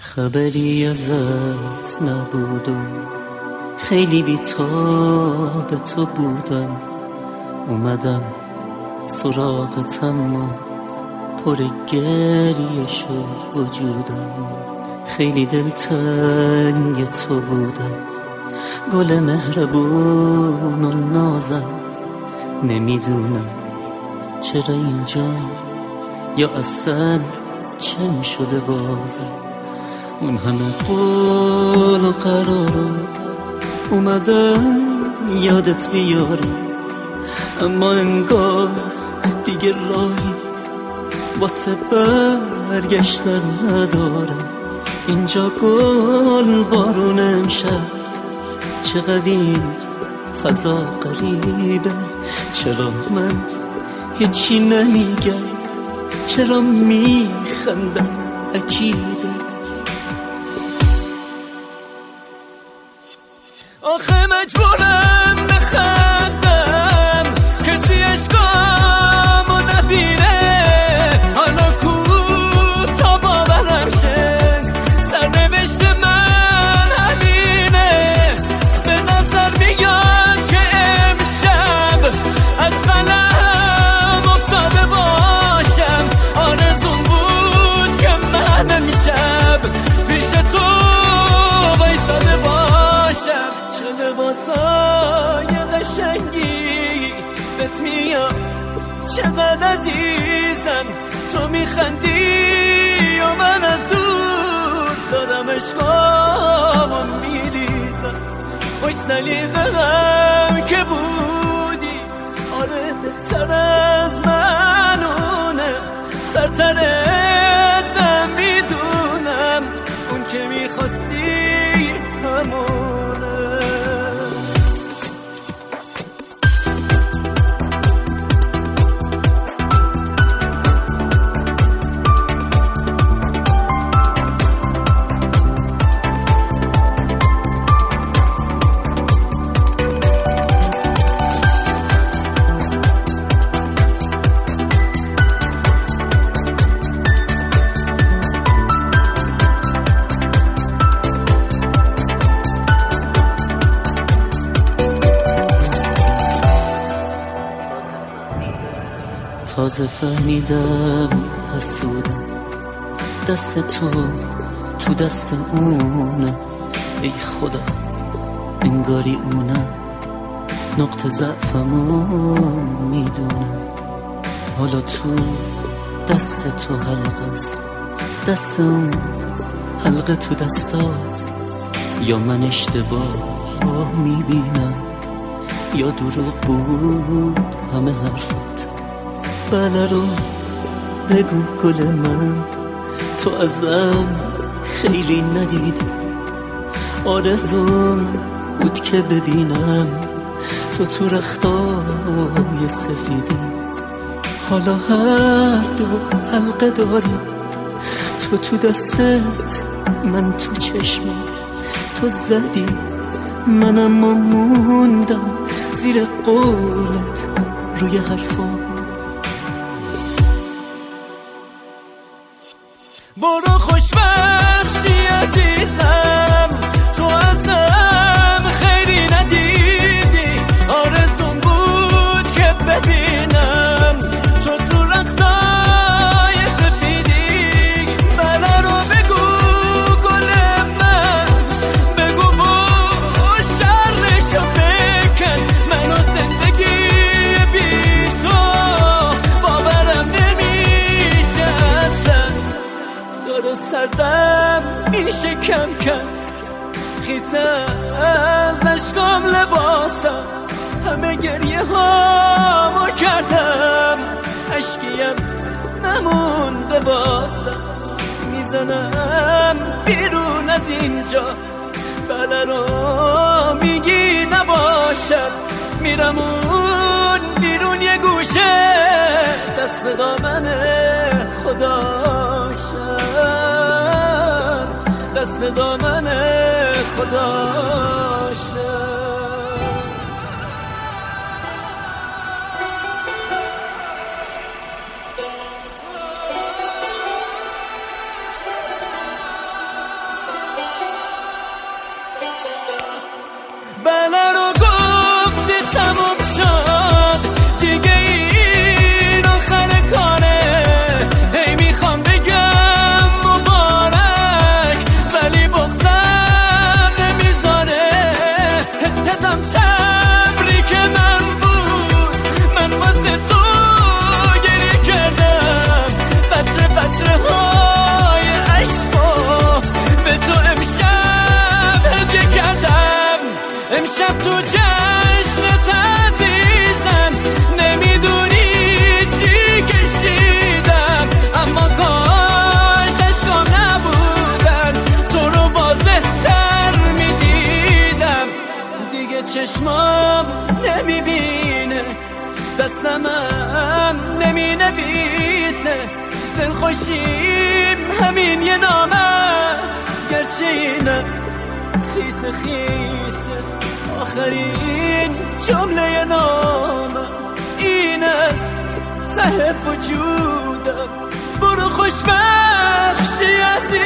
خبری ازت نبود و خیلی بی‌تاب تو بودم. اومدم سراغتم و پر گریه شد وجودم. خیلی دلتنگ تو بودم، گل مهربون و نازم. نمیدونم چرا اینجا یا اصلا چه میشده بازم. اون همه قول و قرارو اومدم یادت بیارم، اما انگار دیگه راهی واسه برگشتن ندارم. اینجا گل بارون امشب، چقدر این فضا غریبه. چرا من هیچی نمیگم، چرا میخندم عجیبه. آخه مجبورم بخندم کسی عشقامو نبینه. حالا کو تا باورم شه سرنوشت من همینه. به نظر میاد که امشب از قلم افتاده باشم. آرزوم بود که من امشب پیش تو وایساده باشم. چه لباسای قشنگی بهت میاد، چقدر عزیزم تو میخندی و من از دور دارم عشقامو میریزم. خوش سلیقه‌ام که بودی، آره بهتر از منونه. سرتر ازم میدونم، اون که میخواستی همونه. تازه فهمیدم حسودم، دست تو دست اونه. ای خدا انگاری اونم نقطه ضعفمو میدونم. حالا تو دست تو حلقه است، دست اون حلقه تو دستات. یا من اشتباه میبینم یا دروغ بود همه حرفات. بله رو بگو گل من، تو ازم خیلی ندیدی. آرزوم بود که ببینم تو رختای سفیدی. حالا هر دو حلقه داری، تو دستت من تو چشمت. تو زدی منم موندم زیر قولت روی حرفات. برو خوشبخشی عزیزم، تو ازم خیلی ندیدی. آرزوم بود که ببینم تو رختای سفیدی. بله رو بگو گل من، بگو و شرشو بکن. منو زندگی بی تو باورم نمیشه اصلا. داره سردم میشه کم کم، خیسه از عشقام لباسم. همه گریه هامو کردم، عشقیم نمونده باسم. میزنم بیرون از اینجا، بله رو میگی نباشم. میرم اون بیرون یه گوشه، دست به دامن خداشم، دست به دامن خداشم. خوشیم همین یه نام است، گرچه اینه خیس آخرین جمله نامه این است ته وجودم. برو خوشبخشی عزیزم